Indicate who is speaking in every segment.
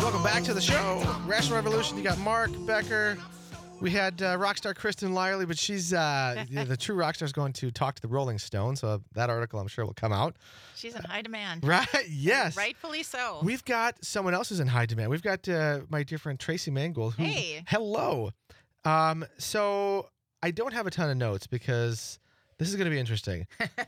Speaker 1: welcome back to the show. Rational Revolution. You got Mark Becker. We had rock star Kristen Lyerly, but she's the true rock star is going to talk to the Rolling Stones. So that article, I'm sure, will come out.
Speaker 2: She's in high demand.
Speaker 1: Right? Yes.
Speaker 2: Rightfully so.
Speaker 1: We've got someone else who's in high demand. We've got my dear friend Tracy Mangold. Who,
Speaker 2: Hey.
Speaker 1: Hello. So I don't have a ton of notes because this is going to be interesting.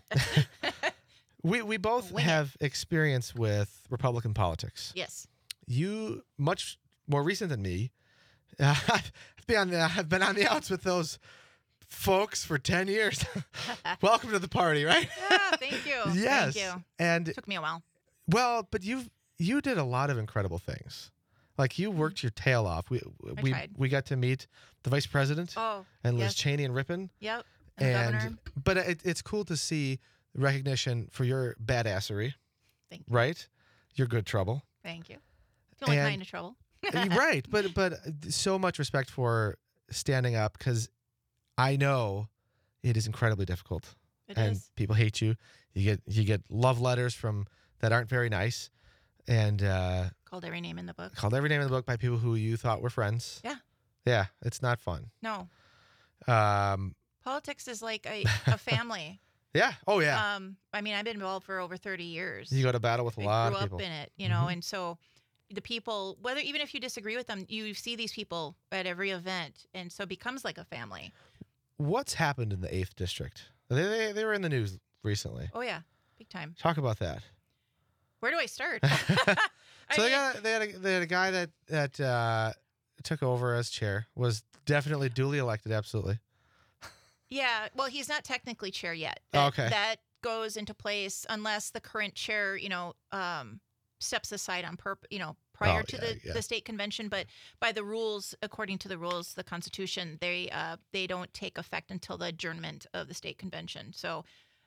Speaker 1: We both have experience with Republican politics.
Speaker 2: Yes.
Speaker 1: You, much more recent than me, I've been on the outs with those folks for 10 years. Welcome to the party, right?
Speaker 2: Yeah, thank you.
Speaker 1: Yes.
Speaker 2: Thank you.
Speaker 1: And
Speaker 2: Took me a while.
Speaker 1: well, but you did a lot of incredible things. Like you worked your tail off. We got to meet the vice president and Liz
Speaker 2: yes.
Speaker 1: Cheney and Ripon.
Speaker 2: Yep. And the governor.
Speaker 1: But it's cool to see recognition for your badassery.
Speaker 2: Thank you.
Speaker 1: Right? Your good trouble.
Speaker 2: Thank you. The only
Speaker 1: And-
Speaker 2: kind of trouble.
Speaker 1: Right, but so much respect for standing up because I know it is incredibly difficult,
Speaker 2: It
Speaker 1: and
Speaker 2: is.
Speaker 1: people hate you. You get love letters from that aren't very nice, and
Speaker 2: Called every name in the book.
Speaker 1: called every name in the book by people who you thought were friends. Yeah, it's not fun.
Speaker 2: No.
Speaker 1: Um,
Speaker 2: Politics is like a family.
Speaker 1: yeah, oh yeah.
Speaker 2: I mean, I've been involved for over 30 years.
Speaker 1: You go to battle with a lot
Speaker 2: I
Speaker 1: of
Speaker 2: grew
Speaker 1: people.
Speaker 2: up in it, you know,
Speaker 1: Mhm.
Speaker 2: and so the people, even if you disagree with them, you see these people at every event, and so it becomes like a family.
Speaker 1: What's happened in the 8th district? They were in the news recently.
Speaker 2: Oh yeah, big time.
Speaker 1: Talk about that.
Speaker 2: Where do I start?
Speaker 1: So they had a guy that took over as chair, was definitely duly elected, absolutely.
Speaker 2: Yeah, well, he's not technically chair yet.
Speaker 1: Okay.
Speaker 2: That goes into place unless the current chair, steps aside on prior to the state convention. But by the rules, according to the rules, the Constitution, they don't take effect until the adjournment of the state convention. So,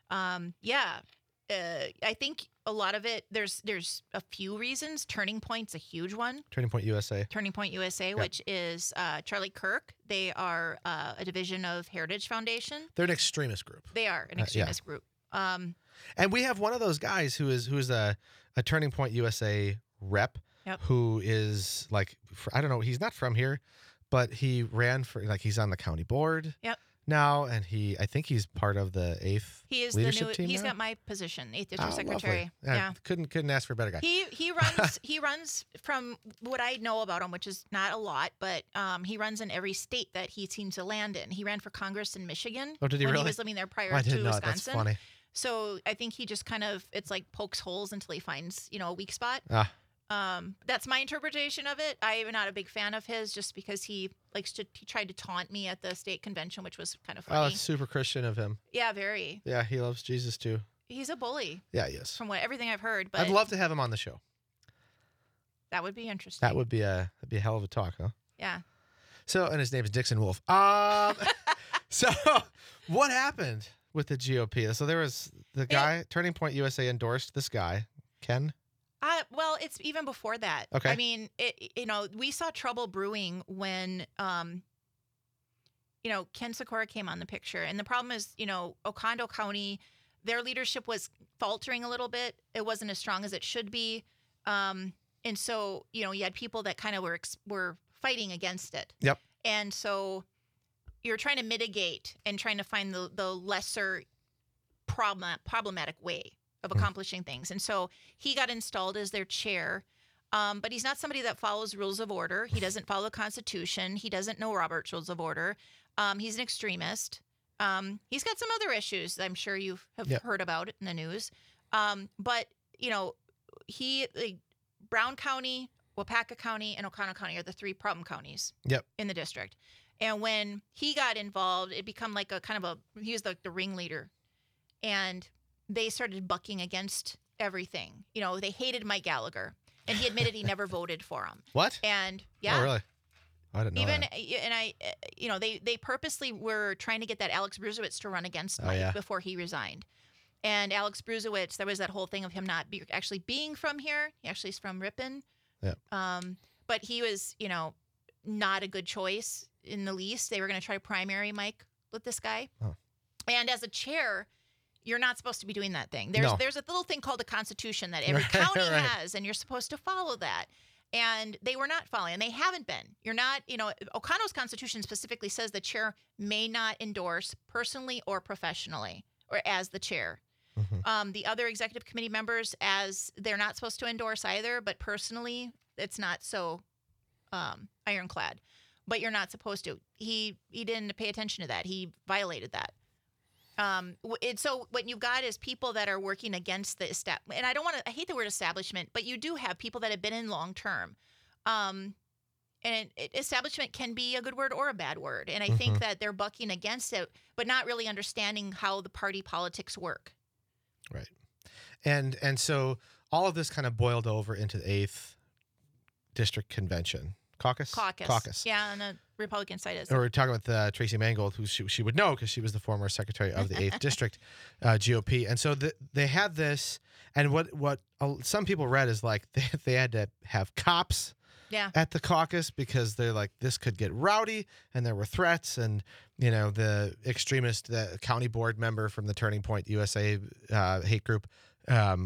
Speaker 2: I think a lot of it, there's a few reasons. Turning Point's a huge one.
Speaker 1: Turning Point USA.
Speaker 2: Turning Point USA, which is Charlie Kirk. They are a division of Heritage Foundation.
Speaker 1: They're an extremist group.
Speaker 2: They are an extremist group.
Speaker 1: And we have one of those guys who is a Turning Point USA rep who is like, I don't know, he's not from here, but he ran for, like, he's on the county board now, and I think he's part of the 8th
Speaker 2: He is
Speaker 1: leadership
Speaker 2: the new.
Speaker 1: team
Speaker 2: He's
Speaker 1: now?
Speaker 2: got my position, 8th district secretary.
Speaker 1: Lovely.
Speaker 2: Yeah.
Speaker 1: Couldn't ask for a better guy.
Speaker 2: He runs from what I know about him, which is not a lot, but he runs in every state that he seems to land in. He ran for Congress in Michigan.
Speaker 1: Oh, did he
Speaker 2: when
Speaker 1: really?
Speaker 2: He was living there prior
Speaker 1: I
Speaker 2: to
Speaker 1: didn't know.
Speaker 2: Wisconsin.
Speaker 1: That's funny.
Speaker 2: So I think he just kind of, it's like pokes holes until he finds, a weak spot. That's my interpretation of it. I am not a big fan of his just because he tried to taunt me at the state convention, which was kind of funny.
Speaker 1: Oh, it's super Christian of him.
Speaker 2: Yeah, very.
Speaker 1: Yeah, he loves Jesus too.
Speaker 2: He's a bully.
Speaker 1: Yeah, he is.
Speaker 2: From everything I've heard. But
Speaker 1: I'd love to have him on the show.
Speaker 2: that would be interesting.
Speaker 1: That'd be a hell of a talk, huh?
Speaker 2: Yeah.
Speaker 1: So, and his name is Dixon Wolf. So what happened with the GOP? So there was the guy, Turning Point USA endorsed this guy, Ken.
Speaker 2: Well, it's even before that.
Speaker 1: Okay.
Speaker 2: I mean, we saw trouble brewing when, Ken Sikora came on the picture. And the problem is, Oconto County, their leadership was faltering a little bit. It wasn't as strong as it should be. And so, you had people that kind of were fighting against it.
Speaker 1: Yep.
Speaker 2: And so you're trying to mitigate and trying to find the lesser problematic way of accomplishing things. And so he got installed as their chair. But he's not somebody that follows rules of order. He doesn't follow the Constitution. He doesn't know Robert's Rules of Order. He's an extremist. He's got some other issues that I'm sure you have heard about in the news. But, Brown County, Waupaca County, and Oconto County are the 3 problem counties in the district. And when he got involved, it became like he was like the ringleader. And they started bucking against everything. They hated Mike Gallagher. And he admitted he never voted for him.
Speaker 1: What?
Speaker 2: And
Speaker 1: Oh, really? I didn't know that.
Speaker 2: And they purposely were trying to get that Alex Bruzewicz to run against Mike before he resigned. And Alex Bruzewicz, there was that whole thing of him not actually being from here. He actually is from Ripon.
Speaker 1: Yeah.
Speaker 2: But he was, not a good choice in the least. They were going to try to primary Mike with this guy.
Speaker 1: Oh.
Speaker 2: And as a chair, you're not supposed to be doing that thing. There's a little thing called the Constitution that every county has, and you're supposed to follow that. And they were not following, and they haven't been. You're not, O'Connell's constitution specifically says the chair may not endorse personally or professionally or as the chair.
Speaker 1: Mm-hmm.
Speaker 2: The other executive committee members, as they're not supposed to endorse either, but personally, it's not so ironclad. But you're not supposed to. He didn't pay attention to that. He violated that. So what you've got is people that are working against the and I hate the word establishment, but you do have people that have been in long term. And establishment can be a good word or a bad word. And I think that they're bucking against it, but not really understanding how the party politics work.
Speaker 1: Right. And so all of this kind of boiled over into the 8th District Convention. Caucus.
Speaker 2: Yeah, on the Republican side.
Speaker 1: Or we're talking with Tracy Mangold, who she would know because she was the former secretary of the 8th District GOP. And so they had this, and what some people read is like they had to have cops at the caucus because they're like, this could get rowdy, and there were threats, and the extremist, the county board member from the Turning Point USA hate group, I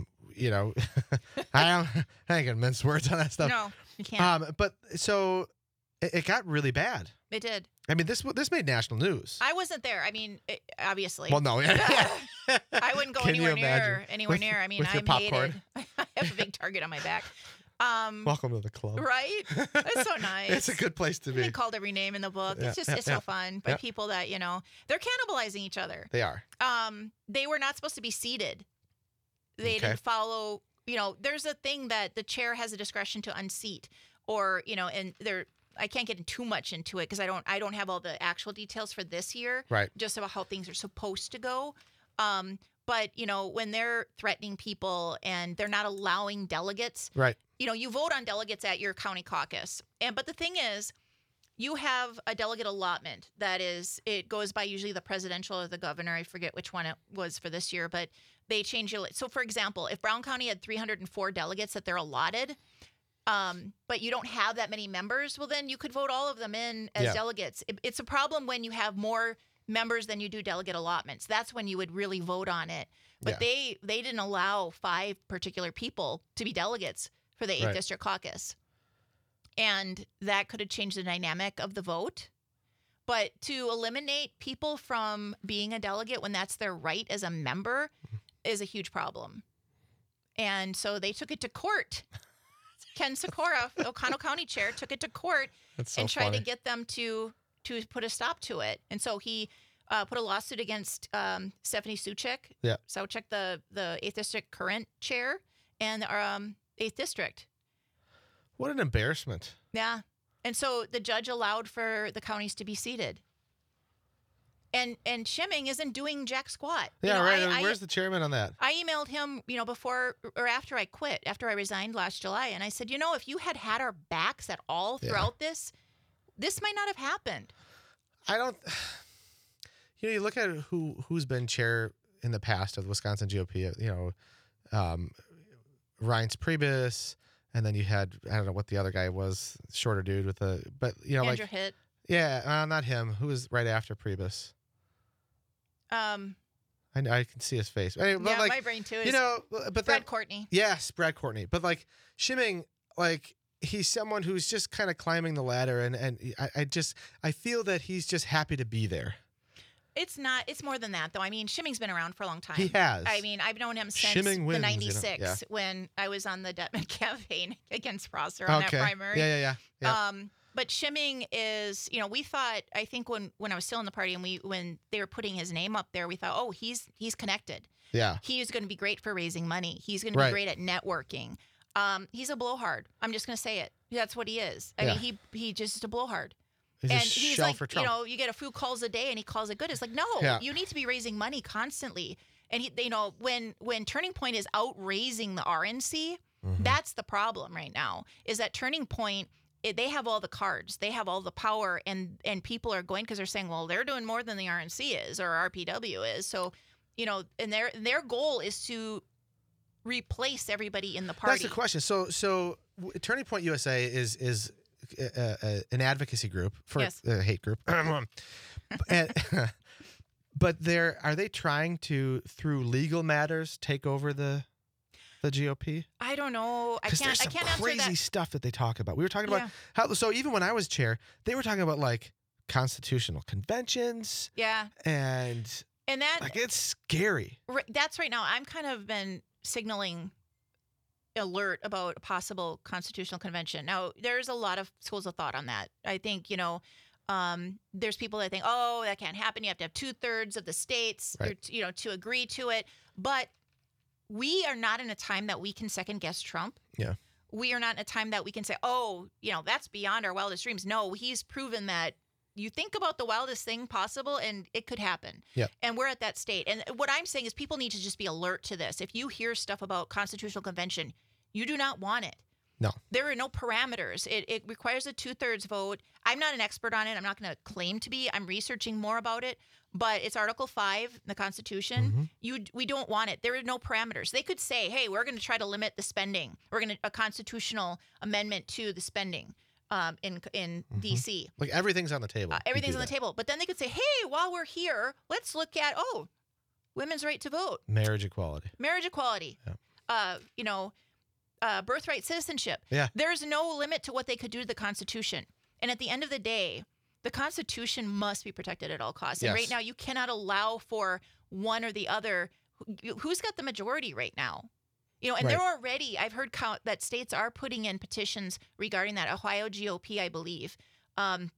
Speaker 1: ain't gonna mince words on that stuff.
Speaker 2: No, you can't.
Speaker 1: But so it got really bad.
Speaker 2: It did.
Speaker 1: I mean, this made national news.
Speaker 2: I wasn't there. I mean, obviously.
Speaker 1: Well, no.
Speaker 2: I wouldn't go anywhere near. I mean, I'm
Speaker 1: popcorn.
Speaker 2: hated. I have a big target on my back.
Speaker 1: Welcome to the club.
Speaker 2: Right? It's so nice.
Speaker 1: It's a good place to be.
Speaker 2: They called every name in the book.
Speaker 1: Yeah,
Speaker 2: It's so fun. But people that, they're cannibalizing each other.
Speaker 1: They are.
Speaker 2: They were not supposed to be seated. They didn't follow, there's a thing that the chair has a discretion to unseat or, and I can't get too much into it because I don't have all the actual details for this year.
Speaker 1: Right.
Speaker 2: Just about how things are supposed to go. But, when they're threatening people and they're not allowing delegates.
Speaker 1: Right.
Speaker 2: You vote on delegates at your county caucus. But the thing is, you have a delegate allotment it goes by usually the presidential or the governor. I forget which one it was for this year, but they change it. So, for example, if Brown County had 304 delegates that they're allotted, but you don't have that many members, well, then you could vote all of them in as delegates. It's a problem when you have more members than you do delegate allotments. That's when you would really vote on it. But they didn't allow 5 particular people to be delegates for the 8th District Caucus. And that could have changed the dynamic of the vote. But to eliminate people from being a delegate when that's their right as a member is a huge problem. And so they took it to court. Ken Sikora, O'Connell County Chair, took it to court and tried to get them to put a stop to it. And so he put a lawsuit against Stephanie Suchek, the 8th District current chair, and our 8th District.
Speaker 1: What an embarrassment.
Speaker 2: Yeah. And so the judge allowed for the counties to be seated. And Schimming isn't doing jack squat.
Speaker 1: Yeah, right. Where's the chairman on that?
Speaker 2: I emailed him, before or after I quit, after I resigned last July, and I said, if you had our backs at all throughout this might not have happened.
Speaker 1: I don't. You look at who's been chair in the past of the Wisconsin GOP. Reince Priebus, and then you had, I don't know what the other guy was, shorter dude with
Speaker 2: Andrew Hitt.
Speaker 1: Yeah, not him. Who was right after Priebus? I can see his face. Anyway,
Speaker 2: my brain too. But Brad Courtney.
Speaker 1: Yes, Brad Courtney. But Schimming, he's someone who's just kind of climbing the ladder, and I feel that he's just happy to be there.
Speaker 2: It's not. It's more than that, though. I mean, Schimming's been around for a long time.
Speaker 1: He has.
Speaker 2: I mean, I've known him since the '96 when I was on the Detman campaign against Prosser on that primary.
Speaker 1: Yeah.
Speaker 2: But Schimming is, we thought, I think when I was still in the party and when they were putting his name up there, we thought, oh, he's connected.
Speaker 1: Yeah.
Speaker 2: He's going to be great for raising money. He's going to be great at networking. He's a blowhard. I'm just going to say it. That's what he is. I mean, he just a blowhard.
Speaker 1: He's like,
Speaker 2: for Trump. You get a few calls a day and he calls it good. It's like, no, you need to be raising money constantly. And when Turning Point is out raising the RNC, that's the problem right now, is that Turning Point, they have all the cards, they have all the power, and people are going because they're saying, well, they're doing more than the RNC is or RPW is. So, and their goal is to replace everybody in the party.
Speaker 1: That's the question. So Turning Point USA is an advocacy group for a hate group. But are they trying to, through legal matters, take over the? the GOP?
Speaker 2: I don't know. I
Speaker 1: Because there's some
Speaker 2: can't answer
Speaker 1: crazy
Speaker 2: that.
Speaker 1: stuff that they talk about. We were talking about
Speaker 2: Yeah.
Speaker 1: how. So even when I was chair, they were talking about like constitutional conventions,
Speaker 2: Yeah.
Speaker 1: and
Speaker 2: And that
Speaker 1: like it's scary.
Speaker 2: that's right now. I'm kind of been signaling alert about a possible constitutional convention. Now, there's a lot of schools of thought on that. I think, there's people that think, oh, that can't happen. You have to have 2/3 of the states,
Speaker 1: Right.
Speaker 2: to agree to it. But we are not in a time that we can second guess Trump.
Speaker 1: Yeah.
Speaker 2: We are not in a time that we can say, oh, that's beyond our wildest dreams. No, he's proven that you think about the wildest thing possible and it could happen.
Speaker 1: Yep.
Speaker 2: And we're at that state. And what I'm saying is people need to just be alert to this. If you hear stuff about constitutional convention, you do not want it.
Speaker 1: No.
Speaker 2: There are no parameters. It requires a 2/3 vote. I'm not an expert on it. I'm not going to claim to be. I'm researching more about it. But it's Article 5 in the Constitution. We don't want it. There are no parameters. They could say, hey, we're going to try to limit the spending. We're going to a constitutional amendment to the spending in D.C.
Speaker 1: Like everything's on the table.
Speaker 2: Everything's on the table. But then they could say, hey, while we're here, let's look at, women's right to vote.
Speaker 1: Marriage equality.
Speaker 2: Marriage equality.
Speaker 1: Yeah.
Speaker 2: Birthright citizenship.
Speaker 1: Yeah.
Speaker 2: There's no limit to what they could do to the Constitution. And at the end of the day, the Constitution must be protected at all costs. And
Speaker 1: Yes.
Speaker 2: right now, you cannot allow for one or the other. Who's got the majority right now? And
Speaker 1: Right.
Speaker 2: they're already, I've heard that states are putting in petitions regarding that. Ohio GOP, I believe. And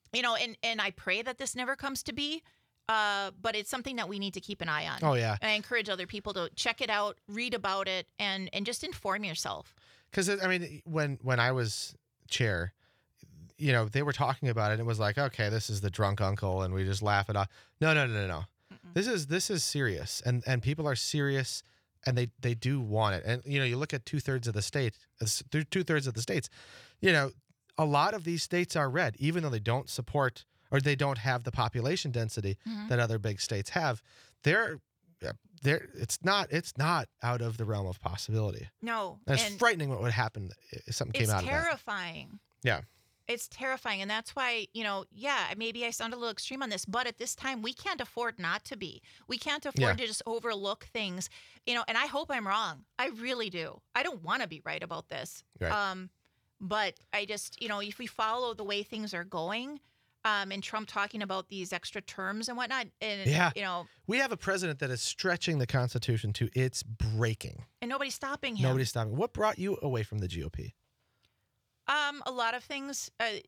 Speaker 2: I pray that this never comes to be. But it's something that we need to keep an eye on.
Speaker 1: Oh yeah.
Speaker 2: And I encourage other people to check it out, read about it, and just inform yourself.
Speaker 1: Because when I was chair, they were talking about it. And it was like, okay, this is the drunk uncle, and we just laugh it off. No.
Speaker 2: Mm-mm.
Speaker 1: This is serious, and people are serious, and they do want it. And you look at 2/3 of the state, 2/3 of the states. A lot of these states are red, even though they don't support or they don't have the population density that other big states have. It's not out of the realm of possibility.
Speaker 2: No.
Speaker 1: And it's frightening what would happen if something came out of that.
Speaker 2: It's terrifying.
Speaker 1: Yeah.
Speaker 2: It's terrifying. And that's why, maybe I sound a little extreme on this, but at this time, we can't afford not to be. We can't afford to just overlook things, and I hope I'm wrong. I really do. I don't want to be right about this.
Speaker 1: Right.
Speaker 2: But I just, if we follow the way things are going, and Trump talking about these extra terms and whatnot, and,
Speaker 1: we have a president that is stretching the Constitution to its breaking.
Speaker 2: And nobody's stopping him.
Speaker 1: Nobody's stopping. What brought you away from the GOP?
Speaker 2: A lot of things. I'm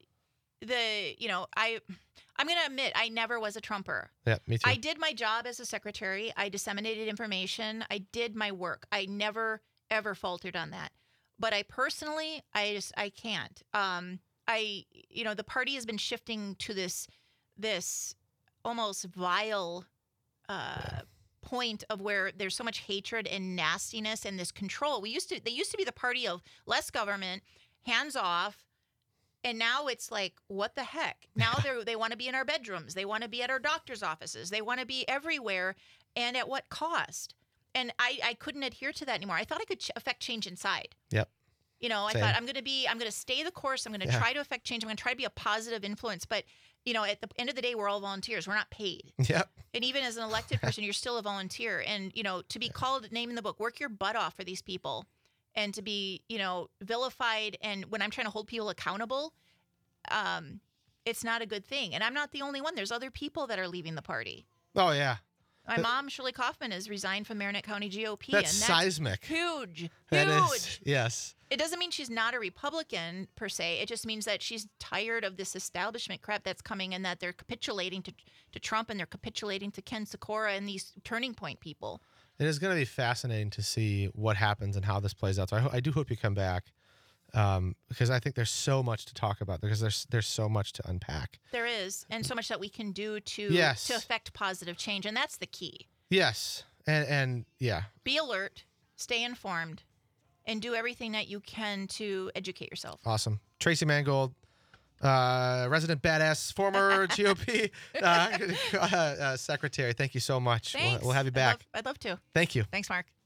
Speaker 2: going to admit I never was a Trumper.
Speaker 1: Yeah, me too.
Speaker 2: I did my job as a secretary. I disseminated information. I did my work. I never, ever faltered on that. But I personally, I can't. The party has been shifting to this almost vile point of where there's so much hatred and nastiness and this control. They used to be the party of less government, hands off, and now it's like, what the heck? Now they want to be in our bedrooms. They want to be at our doctor's offices. They want to be everywhere, and at what cost? And I couldn't adhere to that anymore. I thought I could affect change inside.
Speaker 1: Yep.
Speaker 2: I
Speaker 1: Same.
Speaker 2: thought I'm going to stay the course. I'm going to try to affect change. I'm going to try to be a positive influence. But, at the end of the day, we're all volunteers. We're not paid.
Speaker 1: Yep.
Speaker 2: And even as an elected person, you're still a volunteer. And, to be called, name in the book, work your butt off for these people, and to be, vilified. And when I'm trying to hold people accountable, it's not a good thing. And I'm not the only one. There's other people that are leaving the party.
Speaker 1: Oh, yeah.
Speaker 2: My mom, Shirley Kaufman, has resigned from Marinette County GOP.
Speaker 1: That's
Speaker 2: and
Speaker 1: seismic.
Speaker 2: Huge.
Speaker 1: That
Speaker 2: Huge.
Speaker 1: is, yes.
Speaker 2: It doesn't mean she's not a Republican per se. It just means that she's tired of this establishment crap that's coming, and that they're capitulating to Trump, and they're capitulating to Ken Sikora and these turning point people.
Speaker 1: It is going to be fascinating to see what happens and how this plays out. So I do hope you come back, because I think there's so much to talk about, because there's so much to unpack.
Speaker 2: There is, and so much that we can do to affect positive change, and that's the key.
Speaker 1: Yes, and yeah.
Speaker 2: Be alert, stay informed, and do everything that you can to educate yourself.
Speaker 1: Awesome. Tracy Mangold, resident badass, former GOP secretary. Thank you so much.
Speaker 2: Thanks.
Speaker 1: We'll have you back.
Speaker 2: I'd love to.
Speaker 1: Thank you.
Speaker 2: Thanks, Mark.